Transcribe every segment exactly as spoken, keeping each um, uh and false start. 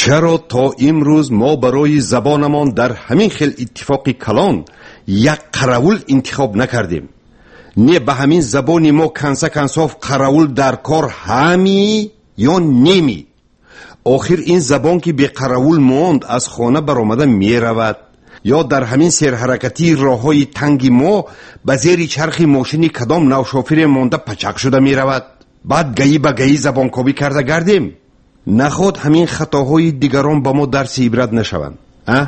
چرا تا امروز ما برای زبانمان در همین خیل اتفاقی کلان یک قراول انتخاب نکردیم؟ نه به همین زبانی ما کنسا کنساف قراول در کار همی یا نمی؟ آخر این زبان که به قراول ماند از خانه برآمده می رود یا در همین سرحرکتی راه های تنگی ما به زیر چرخ ماشینی کدام نوشافیر مانده پچک شده می رود؟ بعد گیی به گیی زبان کابی کرده گردیم؟ نخود همین خطاهای دیگران با ما درس عبرت نشوند. اه؟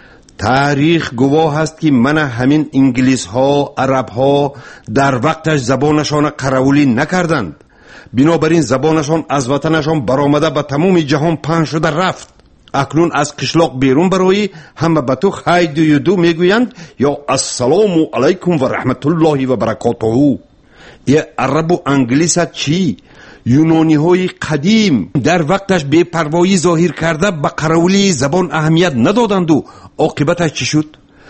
تاریخ گواه است که من همین انگلیس ها، عرب ها در وقتش زبانشان قراولی نکردند. بنابراین زبانشان از وطنشان برآمده به تمام جهان پهن شده رفت. اکنون از قشلاق بیرون برایی همه به تو هی دو یو دو میگویند یا السلام علیکم و رحمت الله و برکاته. ای عرب و انگلیس چی؟ یونانی های قدیم در وقتش بے پروایی ظاهر کرده به قراولی زبان اهمیت ندادند و عاقبتش چی شد؟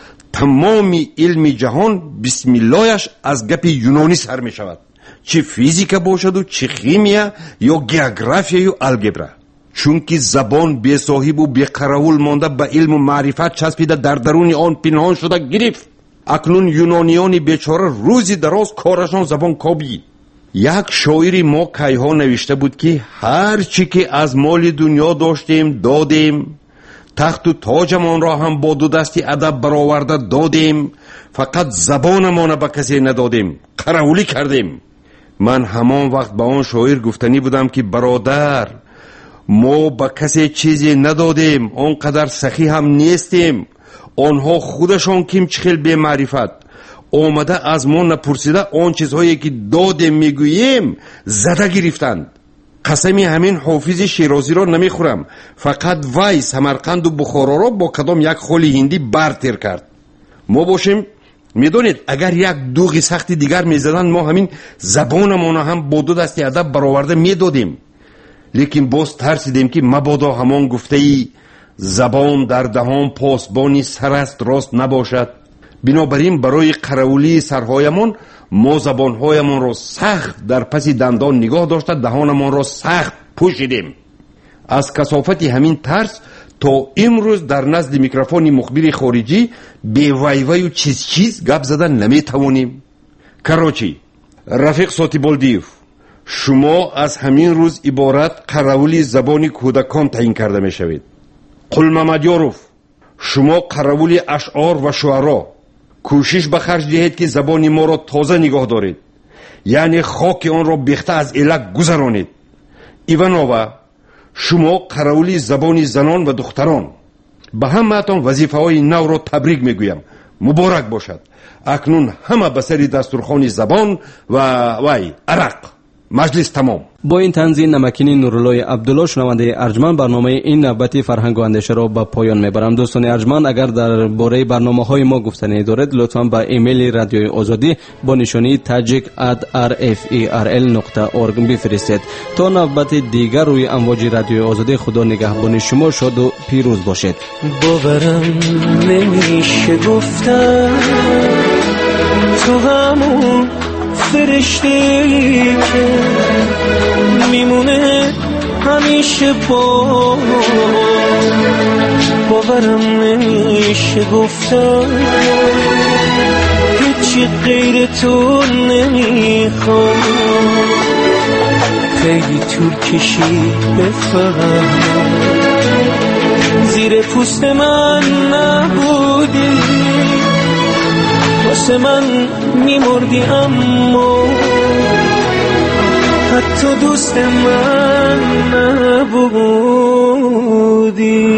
تمام علم جهان بسم اللهش از گپ یونانی سر می شود، چه فیزیک باشد و چه خیمیا یا گیوگرافیا یا الگبرا. چون که زبان بی صاحب و بی قراول مانده به علم و معرفت چسبیده در درون آن پنهان شده گرفت. اکنون یونانیان بیچاره روزی دراز کارشان زبان کابی. یک شاعری ما کیها نوشته بود که هر چی که از مال دنیا داشتیم دادیم، تخت و تاجمان را هم با دو دستی ادب برآورده دادیم، فقط زبانمان به کسی ندادیم، قراولی کردیم. من همان وقت با آن شاعر گفتنی بودم که برادر، ما به کسی چیزی ندادیم، آنقدر سخی هم نیستیم. آنها خودشان کم چخیل به معرفت آمده از ما نپرسیده آن چیزهایی که دادیم میگوییم زده گرفتند. قسمی همین حافظ شیرازی را نمیخورم، فقط وی سمرقند و بخارا را با کدام یک خالی هندی برتر کرد. ما باشیم میدونید اگر یک دوغی سخت دیگر میزدن ما همین زبانمان هم با دو دستی ادب برآورده میدادیم. لیکن باز ترسیدیم که مبادا همان گفته ای زبان در دهان پاسبانی سر است راست نباشد. بنابراین برای قراولی سرهایمان ما زبانهایمان را سخت در پس دندان نگاه داشته دهانمان را سخت پوشیدیم. از کثافت همین ترس تا امروز در نزد میکروفون مخبر خارجی به وی وی و چیز چیز گپ زدن نمی توانیم. کراچی، رفیق ساتیبالدیف، شما از همین روز عبارت قراولی زبانی کودکان تعیین کرده می شوید. قلم مدیاروف، شما قراولی اشعار و شعرا کوشش به خرج دهید که زبان ما را تازه نگاه دارید، یعنی خاک آن را بیخته از علک گذرانید. ایوانووا، شما قراولی زبانی زنان و دختران، به همه‌تان وظیفه های نو را تبریک میگویم، مبارک باشد. اکنون همه به سر دسترخوان زبان و وی عرق. مجلس تمام. با این تنظیم نمکینی نورالله عبدالله شنونده ارجمند برنامه این نوبتی فرهنگ و اندیشه را به پایان میبرم. دوستان ارجمند اگر در باره برنامه های ما گفتنی دارید لطفا به ایمیل رادیوی آزادی با نشانی tajik at r f e r l dot org بفرستید. تا نوبت دیگر روی امواج رادیوی آزادی خدا نگهبان شما شاد و پیروز باشید. باورم نمیشه گفتن تو همون فرشته‌ای که میمونه همیشه با باورم نمیشه گفتم هیچی غیر تو نمیخوام خیلی طول کشید بفهم زیر پوست من نبودی واسه من میمردی اما حتی دوست من نبودی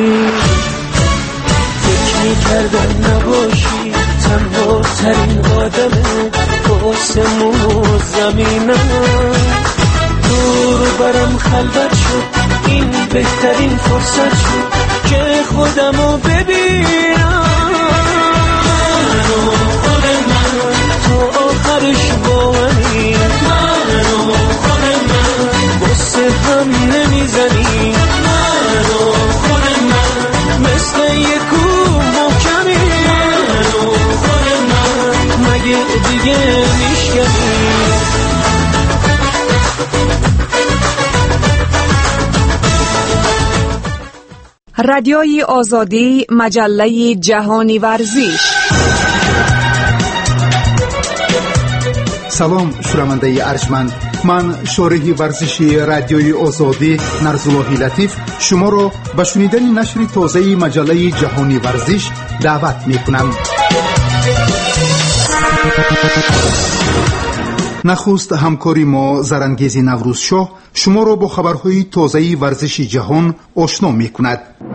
فکر میکردم نباشی تنها ترین آدمه آسمون و زمینم دور برم خلوت شد این بهترین فرصت شد که خودمو ببینم تو آخرش با منی منو خود من بسه هم نمیزنی منو خود من مثل یکو محکمی منو خود من مگه دیگه میشکنی رادیوی آزادی، مجله جهانی ورزش. سلام شنونده ارجمند، من شارح ورزشی رادیوی آزادی نرزاللهی لطیف شما را به شنیدن نشر تازه مجله جهانی ورزش دعوت می کنم. نخست همکاری ما زرانگیز نوروزشاه شما را با خبرهای تازه ورزش جهان آشنا می کند.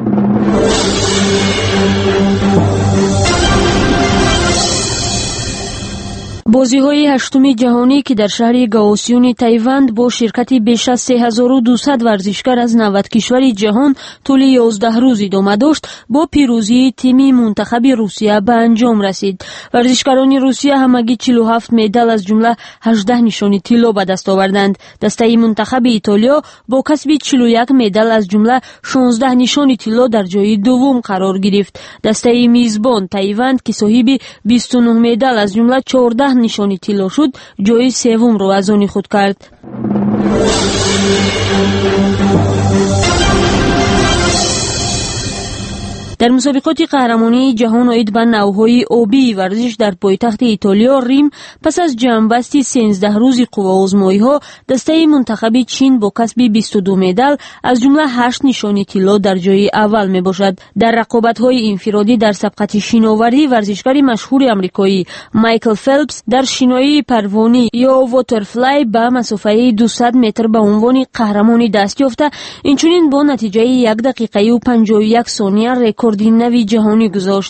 بازی‌های هشتم جهانی که در شهر گاوسیون تایوند با شرکت بیش از سه هزار و دویست ورزشکار از نود کشور جهان طول یازده روز ادامه داشت، با پیروزی تیم منتخب روسیه به انجام رسید. ورزشکاران روسیه همگی چهل و هفت مدال از جمله هجده نشان طلا به دست آوردند. دسته منتخب ایتالیا با کسب چهل و یک مدال از جمله شانزده نشان طلا در جای دوم قرار گرفت. دسته میزبان تایوند که صاحب بیست و نه مدال از جمله چهارده نشانی طلا شد، جای سوم را از آن خود کرد. در مسابقات قهرمانی جهان عید به نوهای آبی ورزش در پایتخت ایتالیا ریم، پس از جمع‌بستی سیزده روزی قوه‌آزمایی‌ها، دسته منتخب چین با کسب بیست و دو مدال از جمله هشت نشانی طلا در جای اول میباشد. در رقابت‌های انفرادی در سبقت شناوری، ورزشکار مشهور آمریکایی مایکل فلپس در شنایی پروانه یا واترفلای به مسافه دویست متر به عنوان قهرمان دست یافته، اینچنین با نتیجه یک دقیقه و پنجاه و یک ثانیه رکورد نوی جهانی گذاشت.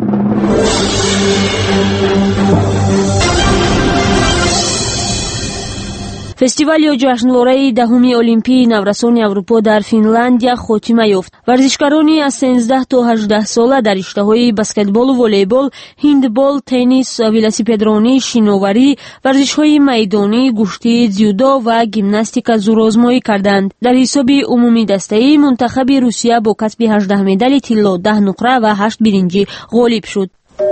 فستیوال یا جشنواره دهمی المپی نورسان اروپا در فنلاندیا خاتمه یافت. ورزشکارانی از سیزده تا هجده ساله در رشته‌های بسکتبال و والیبال، هندبال، تنیس، ولسیپدرانی، شناوری، ورزش‌های میدانی، گشتی، جودو و ژیمناستیک زورآزمایی کردند. در حساب عمومی دسته منتخب روسیه با کسب هجده مدال طلا، ده نقره و هشت برنجی غالب شد.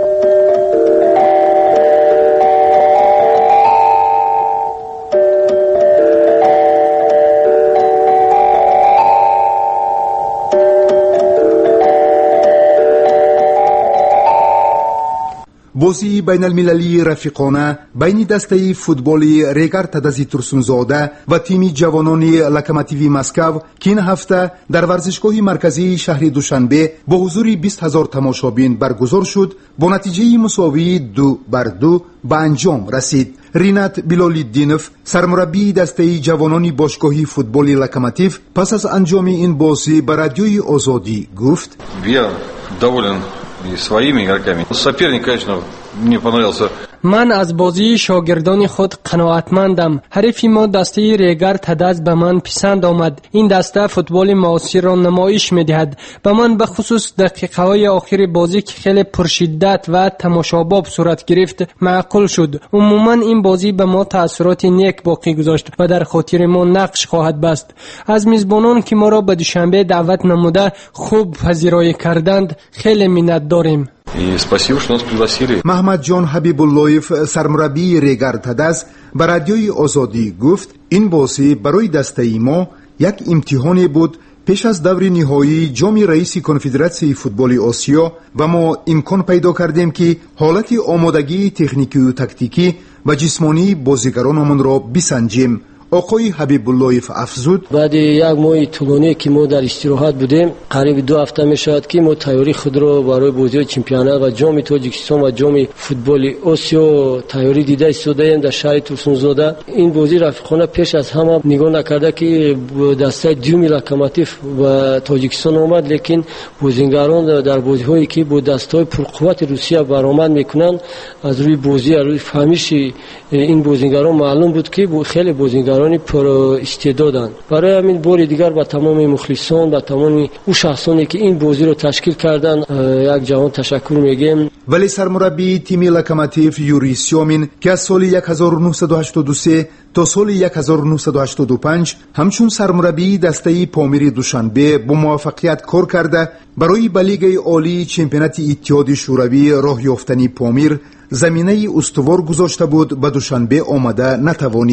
بازی بین المللی رفیقانه بین دسته فوتبالی ریگر تدزی ترسونزاده و تیم جوانان لوکوموتیو مسکو که این هفته در ورزشگاه مرکزی شهر دوشنبه با حضور بیست هزار تماشابین برگزار شد، با نتیجه مساوی دو بر دو به انجام رسید. رینات بیلالالدینوف، سرمربی دسته جوانان باشگاهی فوتبال لوکوموتیو، پس از انجام این بازی به رادیوی آزادی گفت: Я доволен и своими игроками. Соперник, конечно, мне понравился. من از بازی شاگردان خود قناعتمندم. حریف ما دسته ریگر تدز به من پسند آمد. این دسته فوتبال معاصر را نمایش می‌دهد. به من به خصوص دقیقه‌های آخر بازی که خیلی پرشدت و تماشاباب صورت گرفت معقول شد. عموما این بازی به ما تأثیرات نیک باقی گذاشت و در خاطر ما نقش خواهد بست. از میزبانان که ما را به دوشنبه دعوت نموده خوب پذیرایی کردند خیلی منت داریم. محمد جان حبیب اللهیف، سرمربی ریگر تدز، به رادیوی آزادی گفت: این بازی برای دسته ما یک امتحانی بود پیش از دور نهایی جام رئیس کنفدراسیون فوتبال آسیا و ما امکان پیدا کردیم که حالت آمادگی تکنیکی و تاکتیکی و جسمانی بازیگرانمان را بسنجیم. آقای حبیب اللهیف افزود: بعد یک ماه طولانی که ما در استراحت بودیم، قریب دو هفته می شود که ما تیاری خود را برای بازی چمپیونات و جام تاجیکستان و جام فوتبال آسیا تیاری دیده ایستادیم در شهر ترسونزاده. این بازی رفیقانه پیش از همه نگاه نکرده که دسته دوم لوکوموتیو و تاجیکستان آمد، لیکن بازیگران در بازی‌هایی که با دسته‌های پرقوت روسیه برآمد میکنند، از روی بازی از روی فهمیش این بازیگران معلوم بود که خیلی بازیگران پر استعدادند. برای همین بار دیگر با تمام مخلصان و تمام او شخصانی که این بازی رو تشکیل کردن یک جوان تشکر میگیم. ولی سرمربی تیم لوکوموتیو یوری سیومین که از سال هزار و نهصد و هشتاد و سه تا سال هزار و نهصد و هشتاد و پنج همچون سرمربی دسته پامیر دوشنبه با موفقیت کار کرده، برای به لیگ عالی چمپیونات اتحاد شوروی راه یافتن پامیر زمینه استوار گذاشته بود، به دوشنبه آمده نتوانست.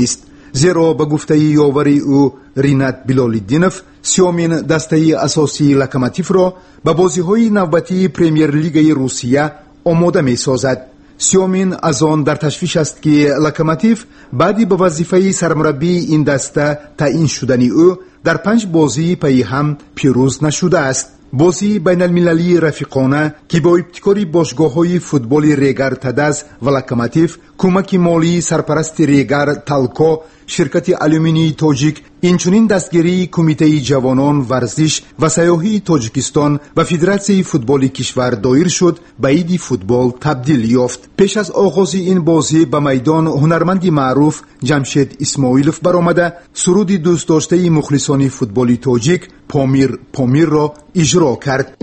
زیرا به گفته یاوری او رینات بلال‌الدینов سیومین دسته اساسی لوکوموتیو را به بازی‌های نوبتی پرمیر لیگ روسیه آماده می‌سازد. سیومین از آن در تشویش است که لوکوموتیو بعدی به وظیفه سرمربی این دسته تعیین شدنی او در پنج بازی پی هم پیروز نشده است. بازی بین المللی رفیقانه که با ابتکار باشگاه‌های فوتبال ریگر تدز و لوکوموتیو، کمک مالی سرپرست ریگر تالکو، شرکت آلومینی تاجیک، اینچنین دستگیری کمیته جوانان ورزش و سیاحی تاجیکستان و فدراسیون فوتبال کشور دایر شد به عید فوتبال تبدیل یافت. پیش از آغاز این بازی به میدان هنرمندی معروف جمشید اسماعیلوف برآمده سرود دوست داشته مخلصان فوتبال تاجیک پامیر پامیر را اجرا کرد.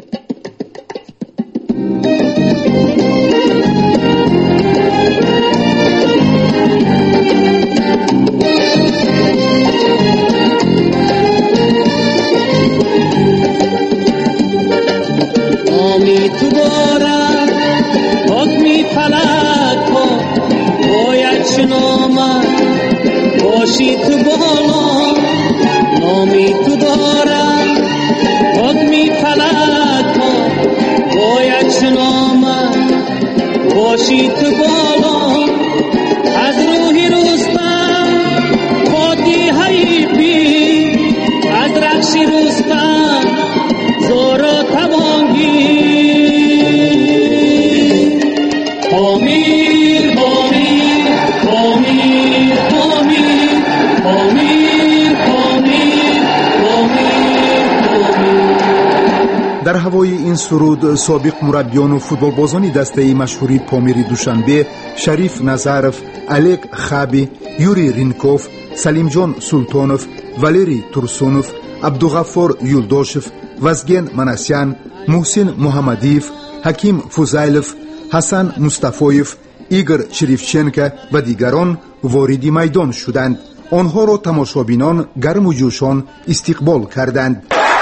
در هوای این سرود سابق مربیان و فوتبال بازان دسته مشهوری پامیر دوشنبه شریف نظرف، الک خابی، یوری رینکوف، سلیم جان سلطانوف، والری تورسونوف، عبدالغفار یولداشف، وزگین مناسیان، محسن محمدیف، حکیم فوزایلوف، حسن مصطفایف، ایگر شریفچنکه و دیگران وارد میدان شدند. آنها را تماشابینان گرم و جوشان استقبال کردند.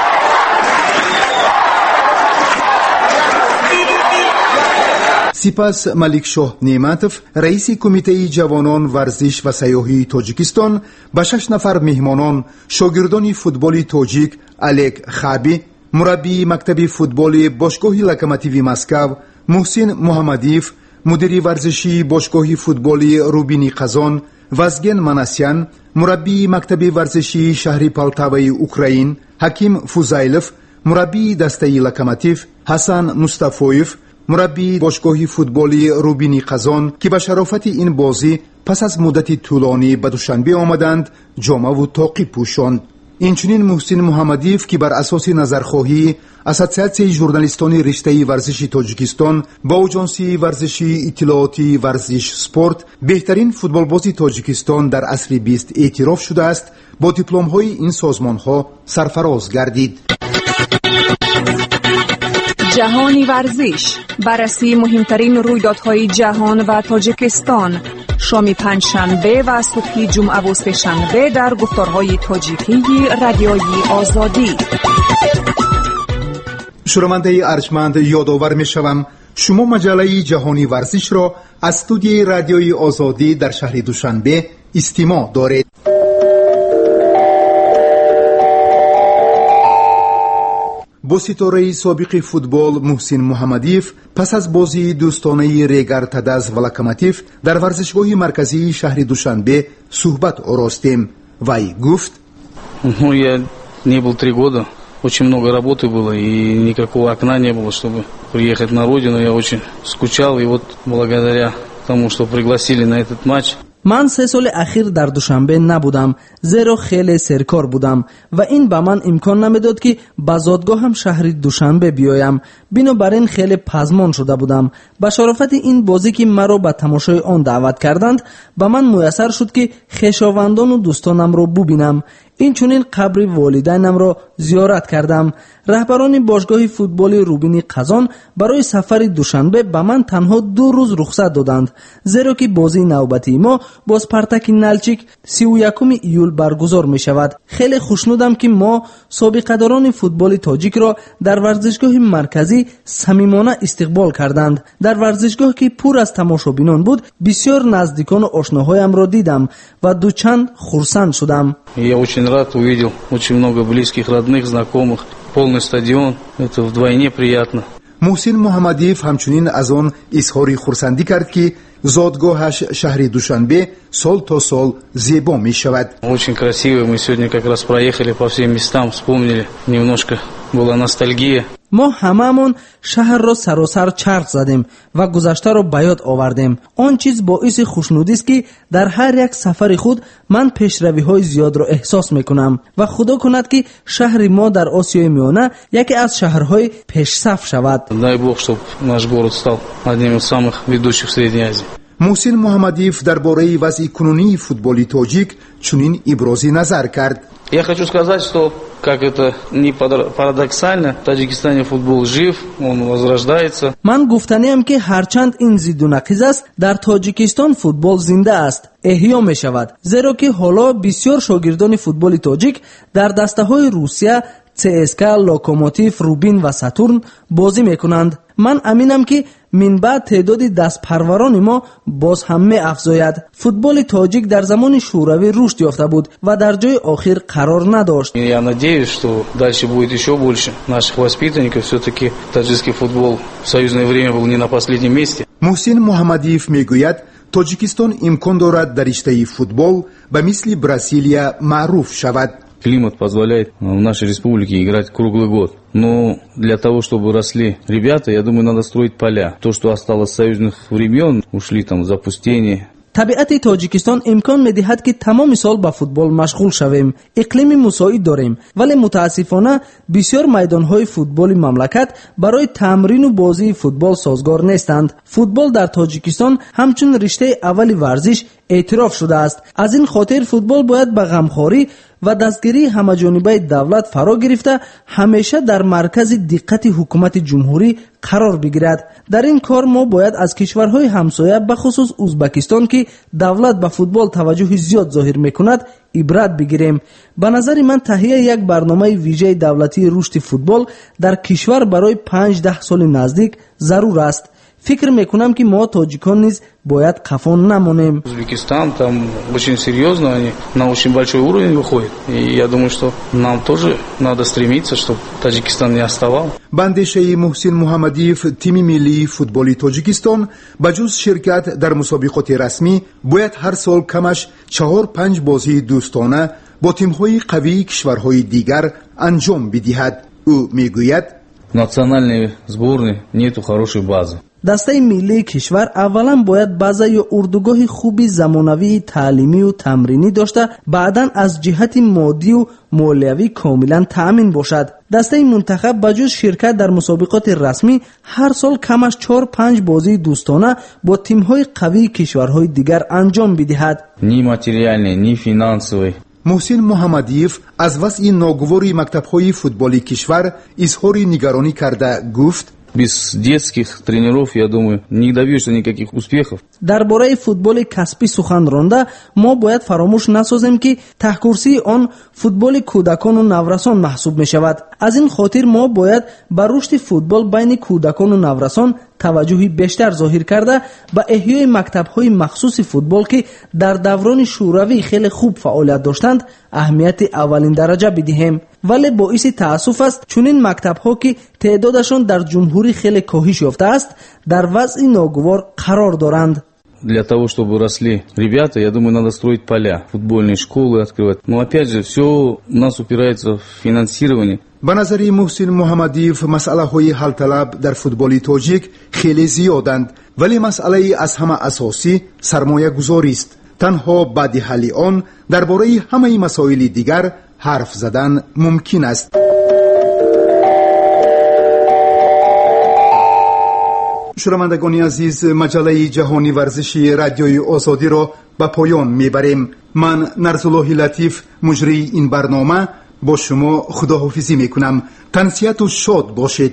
سپس ملک شاه نعمتوف رئیس کمیته جوانان ورزش و سیاحی تاجیکستان به شش نفر مهمانان شاگردان فوتبال تاجیک الک خابی، مربی مکتب فوتبال باشگاه لوکوموتیو مسکو محسن محمدیف، مدیر ورزشی باشگاه فوتبال روبینی قزان وزگین مناسیان، مربی مکتب ورزشی شهر پالتاوای اوکراین حکیم فوزایلوف، مربی دسته لوکوموتیو حسن مصطفایف، مربی باشگاه فوتبال روبینی قزان که به شرافت این بازی پس از مدت طولانی به دوشنبه آمدند جامه و طاقی پوشاند. اینچنین محسن محمدیف که بر اساس نظرخواهی اسوسیاسیون ژورنالیستان رشته ورزش تاجیکستان با اژانسی ورزشی اطلاعاتی ورزش سپورت بهترین فوتبالباز تاجیکستان در عصر بیست اعتراف شده است، با دیپلم‌های این سازمان‌ها سرفراز گردید. جهانی ورزش، بررسی مهمترین رویدادهای جهان و تاجیکستان، شام پنجشنبه و صبح جمعه و سه‌شنبه در گفتارهای تاجیکی رادیوی آزادی. شنونده ارجمند یادآور می‌شوم شما مجله جهانی ورزش را از استودیوی رادیوی آزادی در شهر دوشنبه استماع دارید. با ستاره سابق فوتبال محسن محمدیف پس از بازی دوستانه ریگر تدز و لوکوموتیو در ورزشگاه مرکزی شهر دوشنبه صحبت آراستیم. وی گفت: Ну, я не был три года, очень много работы было и никакого окна не было, чтобы приехать на родину. Я очень скучал, и вот благодаря тому, что пригласили на этот матч. من سه سال اخیر در دوشنبه نبودم زیرا خیلی سرکار بودم و این به من امکان نمیداد که به زادگاهم شهر دوشنبه بیایم. بنابراین خیلی پزمان شده بودم. به شرافت این بازی که مرا به تماشای آن دعوت کردند به من میسر شد که خویشاوندان و دوستانم را ببینم. این چنین قبر والدینم را زیارت کردم. رهبران باشگاه فوتبال روبینی قزان برای سفر دوشنبه به من تنها دو روز رخصت دادند، زیرا که بازی نوبتی ما با اسپارتاک نلچیک سی و یکم ایول برگزار می شود. خیلی خوشنودم که ما سابقه‌داران فوتبال تاجیک را در ورزشگاه مرکزی самимона истиқбол карданд. дар варзишгоҳ ки пур аз тамошобинон буд, бисёр наздикону ошноҳоямро дидам ва дучанд хурсанд шудам. Я очень рад, увидел очень много близких, родных, знакомых, полный стадион. Это вдвойне приятно. муҳсин муҳаммадиев ҳамчунин аз он изҳори хурсандӣ кард ки зодгоҳаш шаҳри душанбе сол то сол зебо мешавад. Очень красиво. Мы сегодня как раз проехали по всем местам, вспомнили. Немножко была ностальгия. мо ҳамаамон шаҳрро саросар чарх задем ва гузаштаро ба ёд овардем. он чиз боиси хушнудист ки дар ҳар як сафари худ ман пешравиҳои зиёдро эҳсос мекунам ва худо кунад ки шаҳри мо дар осиёи миёна яке аз шаҳрҳои пешсаф шавад. Дай бог, чтобы наш город стал одним из самых ведущих в Средней Азии. муҳсин муҳаммадиев дар бораи вазъи кунунии футболи тоҷик чунин ибрози назар кард. Я хочу сказать, что, как это ни парадоксально, в Таджикистане футбол жив, он возрождается. ман гуфтаниам ки ҳарчанд ин зидду нақиз аст, дар Тоҷикистон футбол зинда аст, эҳё мешавад, зеро ки ҳоло бисёр шогирдони футболи тоҷик дар дастаҳои Русия, ЦСКА, Локомотив, Рубин ва Сатурн бозӣ мекунанд. ман аминам ки минбаъд теъдоди дастпарварони мо боз ҳам меафзояд. футболи тоҷик дар замони шӯравӣ рушд ёфта буд ва дар ҷои охир қарор надошт. Я надеюсь, что дальше будет еще больше наших воспитанников. Все-таки таджикский футбол в союзное время был не на последнем месте. муҳсин муҳаммадиев мегӯяд, Тоҷикистон имкон дорад дар риштаи футбол ба мисли Бразилия маъруф шавад. Климат позволяет в нашей республике играть круглый год. Но для того, чтобы росли ребята, я думаю, надо строить поля. То, что осталось с союзных времен, ушли там в запустение. табиати Тоҷикистон имкон медиҳад ки тамоми сол ба футбол машғул шавем. иқлими мусоид дорем, вале мутаассифона бисёр майдонҳои футболи мамлакат барои тамрину бозии футбол созгор нестанд. футбол дар Тоҷикистон ҳамчун риштаи аввали варзиш эътироф шудааст. аз ин хотир футбол бояд ба ғамхорӣ ва дастгирии ҳамаҷонибаи давлат фаро гирифта ҳамеша дар маркази диққати ҳукумати ҷумҳурӣ қарор бигирад. дар ин кор мо бояд аз кишварҳои ҳамсоя бахусус Узбекистон ки давлат ба футбол таваҷҷӯҳи зиёд зоҳир мекунад ибрат бигирем. ба назари ман таҳияи як барномаи вижаи давлатии рушди футбол дар кишвар барои панҷ даҳ соли наздик зарур аст. фикр мекунам ки мо тоҷикон низ бояд қафон намонем. Узбекистан там очень серьезно, они на очень большой уровень выходят. И я думаю, что нам тоже надо стремиться, чтобы Таджикистан не отставал. бандешаи муҳсин муҳаммадиев тими миллии футболи Тоҷикистон ба ҷуз ширкат дар мусобиқоти расмӣ бояд ҳар сол камаш чаҳор панҷ бозии дӯстона бо тимҳои қавии кишварҳои дигар анҷом бидиҳад. ӯ мегӯяд, национальной сборной нету хорошей базы. дастаи миллии кишвар аввалан бояд база ё урдугоҳи хуби замонавии таълимию тамринӣ дошта, баъдан аз ҷиҳати моддию молиявӣ комилан таъмин бошад. дастаи мунтахаб ба ҷуз ширкат дар мусобиқоти расмӣ ҳар сол камаш чор панҷ бозии дӯстона бо тимҳои қавии кишварҳои дигар анҷом бидиҳад. Ни материальный, ни финансовый. муҳсин муҳаммадиев аз вазъи ногувори мактабҳои футболи кишвар изҳори нигаронӣ карда гуфт, без детских тренеров, я думаю, не добьешься никаких успехов. дар бораи футболи касбӣ сухан ронда, мо бояд фаромӯш насозем ки таҳкурсии он футболи кӯдакону наврасон маҳсуб мешавад. аз ин хотир мо бояд ба рушди футбол байни кӯдакону наврасон таваҷҷӯҳи бештар зоҳир карда, ба эҳёи мактабҳои махсуси футбол ки дар даврони шӯравӣ хеле хуб фаъолият доштанд аҳамияти аввалин дараҷа бидиҳем. вале боиси таассуф аст чунин мактабҳо ки теъдодашон дар ҷумҳурӣ хеле коҳиш ёфтааст, дар вазъи ногувор қарор доранд. Для того, чтобы росли ребята, я думаю, надо строить поля, футбольные школы открывать. Но опять же, все у нас упирается в финансирование. ба назари муҳсин муҳаммадиев масъалаҳои ҳалталаб дар футболи тоҷик хеле зиёданд, вале масъалаи аз ҳама асосӣ сармоягузорист. танҳо баъди ҳалли он дар бораи ҳамаи масоили дигар ҳарф задан мумкин аст. шунавандагони азиз, маҷалаи ҷаҳони варзиши радиои озодиро ба поён мебарем. ман нарзуллоҳи латиф, муҷрии ин барнома, бо шумо худоҳофизӣ мекунам. тансияту шод бошед.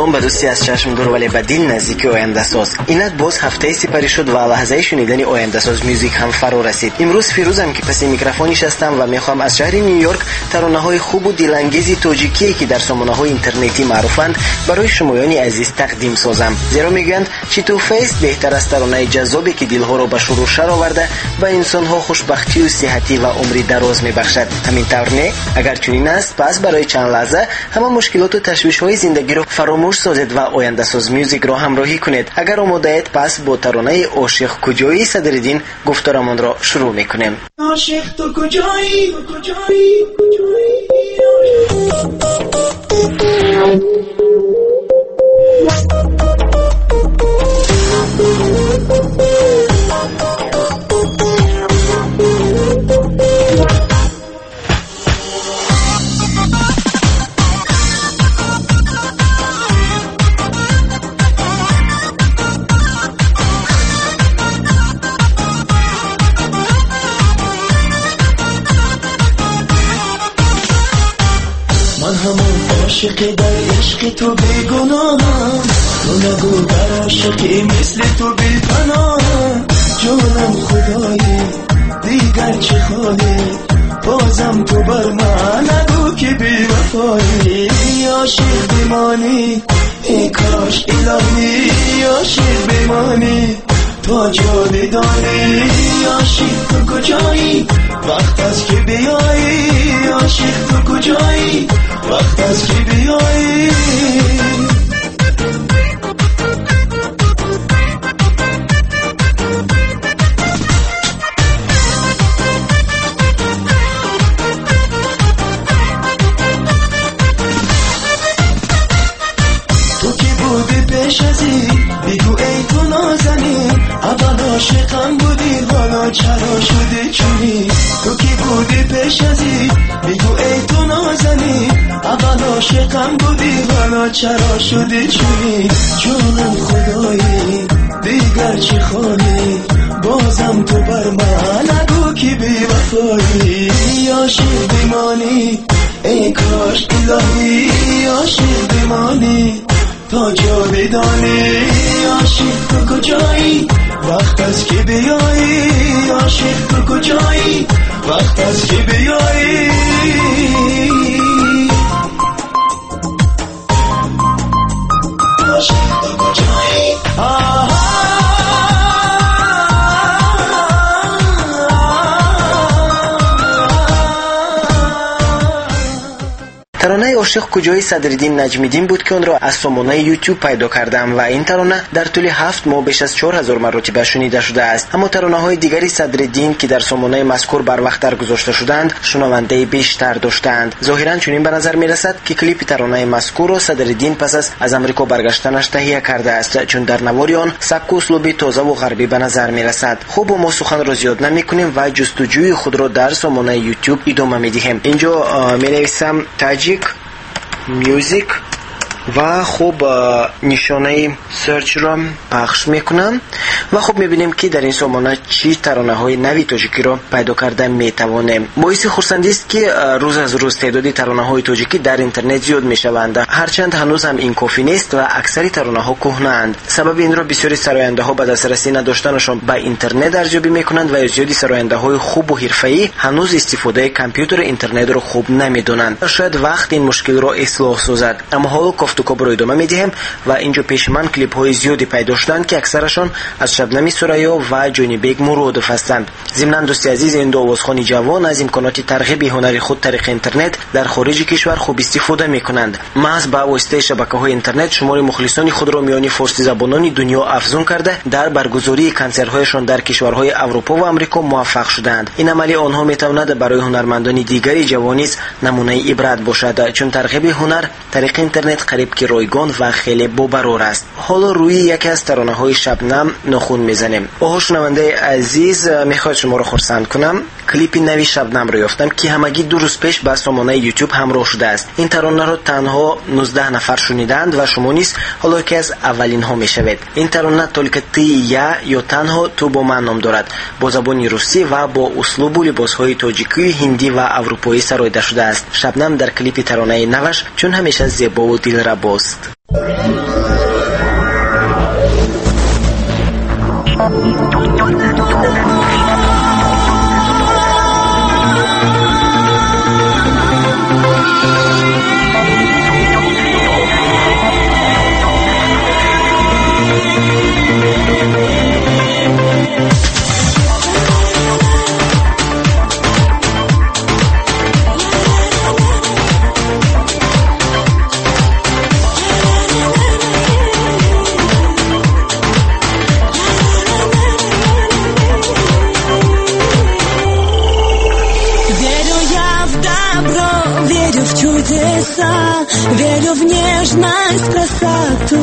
کلام به دوستی از چشم دور ولی به دل نزدیک آینده ساز. اینک باز هفته سپری شد و لحظه شنیدن آینده ساز موزیک هم فرا رسید. امروز فیروزم که پس میکروفونش هستم و میخوام از شهر نیویورک ترانه‌های خوب و دلانگیز تاجیکی که در سامانه‌های اینترنتی معروفند برای شمایان عزیز تقدیم سازم. زیرا میگویند چی تو فیس بهتر از ترانه جذابی که دلها را به شروشر آورده و انسان‌ها خوشبختی و صحتی و عمری دراز میبخشد. همین طور نه؟ اگر چنین است پس برای چند لحظه همه مشکلات و تشویش‌های زندگی را فراموش سازید و آینده ساز موزیک را همراهی کنید. اگر آماده اید پس با ترانه عاشق کجایی صدرالدین گفتارمان را شروع میکنیم. عاشق تو کجایی کجایی عاشق در عشق تو بیگناهم، تو نگو در عاشقی مثل تو بی پناهم. جانم خدایی دیگر چه خواهی، بازم تو بر من نگو که بی وفایی. عاشق بمانی ای کاش الهی، عاشق بمانی تا جاودانی. عاشق تو کجایی وقت است که بیایی، عاشق تو کجایی وقت است که بیایی. تو کی بودی پیش ازی بگو ای تو نازنی، اول عاشقم بودی حالا چرا شدی چونی. تو کی بودی پیش ازی بگو ای تو نازنی، اول عاشقم بودی حالا چرا شدی چونی. جانم خدایی دیگر چه خواهی، بازم تو بر من نگو که بی وفایی. عاشق بمانی ای کاش الهی، عاشق بمانی تا جاودانی. عاشق تو کجایی وقت است که بیایی، عاشق تو کجایی وقت است که بیایی. عاشق تو کجایی ترانه عاشق کجایی صدرالدین نجمیدین بود که آن را از سامانه یوتیوب پیدا کردم و این ترانه در طول هفت ماه بیش از چهار هزار مرتبه شنیده شده است. اما ترانه های دیگری صدرالدین که در سامانه مذکور بر وقت در گذاشته شدند شنونده بیشتر داشتند. ظاهرا چنین به نظر می رسد که کلیپ ترانه مذکور را صدرالدین پس از از امریکا برگشتنش تهیه کرده است، چون در نوار آن سبک و اسلوبی تازه و غربی به نظر می رسد. خوب ما سخن را زیاد نمی کنیم و جستجوی خود را در سامانه یوتیوب ادامه می دهیم. اینجا می نویسم تاجیک میوزیک و خب نشانه سرچ را پخش میکنم و خب میبینیم که در این سامانه چی ترانه های نوی تاجیکی را پیدا کرده میتوانیم. باعث خرسندی است که روز از روز تعداد ترانه های تاجیکی در اینترنت زیاد میشوند، هرچند هنوز هم این کافی نیست و اکثر ترانه ها کهنه‌اند. سبب این را بسیاری سراینده ها به دسترسی نداشتنشان به اینترنت ارزیابی میکنند و زیادی سراینده های خوب و حرفه‌ای هنوز استفاده کامپیوتر اینترنت را خوب نمیدونند. شاید وقت این مشکل را اصلاح سازد. اما حالا گفتگو را ادامه میدیم و اینجا پیش من کلیپ های زیادی پیدا شدند که اکثرشان از شبنم سریا و جانی بیگ مرادف هستند. ضمن دوستی عزیز، این دو آوازخوان جوان از امکانات ترغیب هنری خود طریق اینترنت در خارج کشور خوب استفاده میکنند. محض با واسطه شبکه‌های اینترنت شمار مخلصان خود را میان فارسی زبانان دنیا افزون کرده در برگزاری کنسرت‌هایشان در کشورهای اروپا و آمریکا موفق شدند. این عملی آنها میتواند برای هنرمندان دیگری جوانی نمونه عبرت باشد، چون ترغیب هنر طریق اینترنت قریب که رایگان و خیلی بابرار است. حالا روی یکی از ترانه‌های شبنم ناخون میزنیم. اوه شنونده عزیز، میخواد شما رو خرسند کنم. کلیپ نوی شبنم رو یافتم که همگی دو روز پیش با سامانه یوتیوب همراه شده است. این ترانه رو تنها نوزده نفر شنیدند و شما نیز حالا که از اولین ها میشوید. این ترانه تولک تی یا یا تنها تو با من نام دارد. با زبان روسی و با اسلوب و لباس‌های تاجیکی، هندی و اروپایی سرایده شده است. شبنم در کلیپ ترانه نوش چون همیشه زیبا و دلرباست. сердца, верю в нежность, красоту.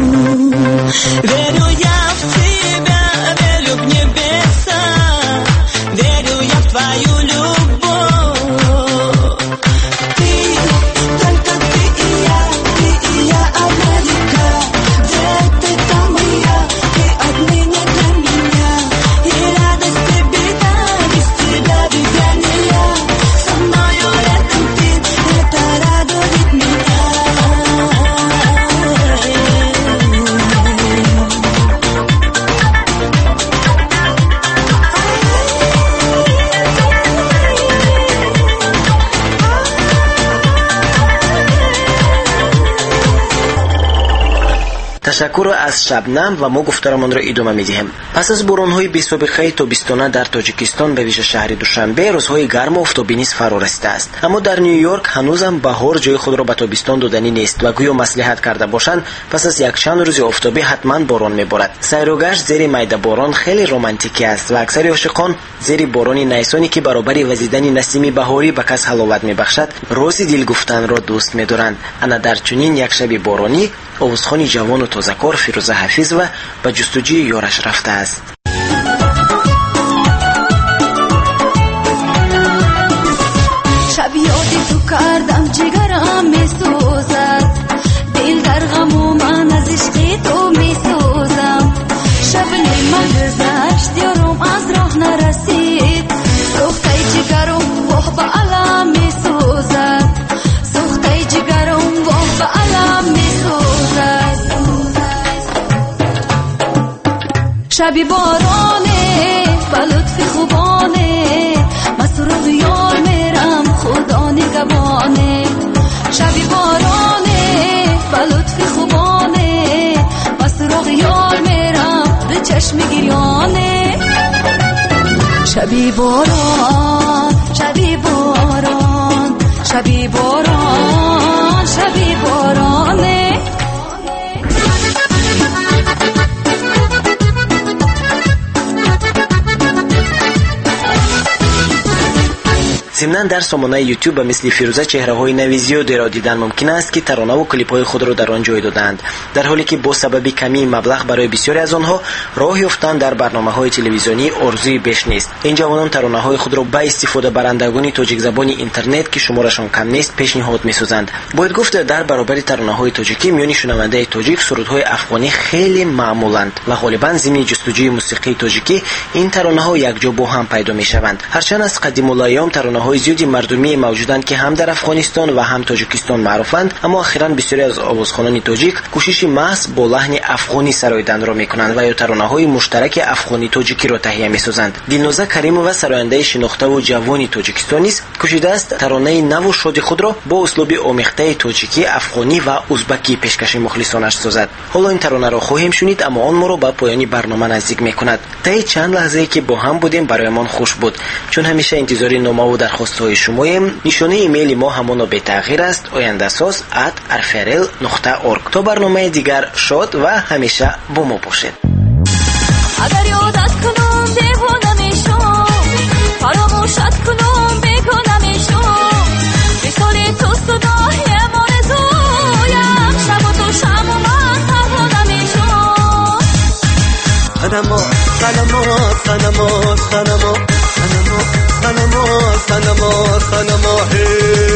Верю я в тебя, верю в небеса, верю я в твою любовь. Ты, только ты и я, ты и я одна река. Где ты, там и я, ты отныне для меня. И радость и беда, без тебя беда не я. Со мною рядом ты, это радует меня. ташаккур аз шабнам ва мо гуфтарамонро идома медиҳем. Пас аз боронҳои бесобиқаи тобистона дар Тоҷикистон ба вижа шаҳри Душанбе рӯзҳои гарму офтобӣ низ фаро расидааст. Аммо дар Нью-Йорк ҳанӯзам баҳор ҷои худро ба тобистон доданӣ нест ва гӯё маслиҳат карда бошанд пас аз якчанд рӯзи офтобӣ ҳатман борон меборад. Сайрогашт зери майда борон хеле романтикӣ аст ва аксари ошиқон зери борони найсоне ки баробари вазидани насими баҳорӣ ба кас ҳаловат мебахшад рози дил гуфтанро дӯст медоранд. ана дар чунин як шаби боронӣ овозхони ҷавону тозакор Фирӯза Ҳафизова ба ҷустуҷӯи ёраш рафтааст. шаб ёди ту кардам ҷигарам месӯзад, дил дар ғаму ман аз ишқи ту месӯзам. шабни ман гузашт ёрум аз роҳ нарасид, сӯхтаи ҷигарум воҳ ба алам месӯзад, сӯхтаи ҷигарум воҳ ба алам месӯзад. шаби бороне ба лутфи хубоне ма суруғи ёр мерам худо нигабоне. шаби бороне ба лутфи хубоне ма суруғи ёр мерам ду чашми гирёне. шаби борон шаби борон шаби борон шаби бороне. зимнан дар сомонаи YouTube ба мисли Фирӯза чеҳраҳои нави зиёдеро дидан мумкин аст ки таронаву клипҳои худро дар он ҷой доданд, дар ҳоле ки бо сабаби камии маблағ барои бисёре аз онҳо роҳ ёфтан дар барномаҳои телевизионӣ орзуи беш нест. ин ҷавонон таронаҳои худро ба истифодабарандагони тоҷикзабони интернет ки шуморашон кам нест пешниҳод месозанд. бояд гуфт дар баробари таронаҳои тоҷикӣ миёни шунавандаи тоҷик сурудҳои афғонӣ хеле маъмуланд ва ғолибан зимни ҷустуҷӯи мусиқии тоҷикӣ ин таронаҳо якҷо бо ҳам пайдо мешаванд. ҳарчанд аз қадимулайём таронаҳои зиёди мардумӣ мавҷуданд ки ҳам дар Афғонистон ва ҳам Тоҷикистон маъруфанд, аммо ахиран бисёре аз овозхонони тоҷик кӯшиши маҳз бо лаҳни афғонӣ сароиданро мекунанд ва ё таронаҳои муштараки афғонӣ-тоҷикиро таҳия месозанд. Дилноза Каримова, сарояндаи шинохтаву ҷавони Тоҷикистон низ кӯшидааст таронаи наву шоди худро бо услуби омехтаи тоҷикӣ, афғонӣ ва узбакӣ пешкаши мухлисонаш созад. ҳоло ин таронаро хоҳем шунид, аммо он моро ба поёни барнома наздик мекунад. таи чанд лаҳзае ки бо ҳам будем бароямон хуш буд. чун ҳамеша интизори номаву дархостҳои шумоем. нишонаи имейли мо ҳамоно бетағйир аст ояндасоз at arferel нуқта org. то барномаи дигар шод ва ҳамеша бо мо бошед. агар ёдат кунам девона мешам, фаромӯшат кунам бегона мешам, мисоли ту судоҳем орзуям, шабу ту шаму ман парвона мешам. санамо санамо санамо санамо санамо санамо санамо санамо